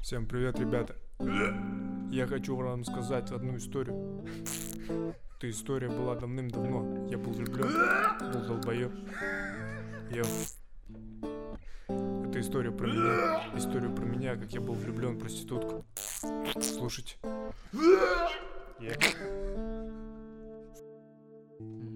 Всем привет, ребята. Я хочу вам сказать одну историю. Эта история была давным-давно. Я был влюблен, был долбоёб. Это история про меня. История про меня, как я был влюблен в проститутку. Слушайте.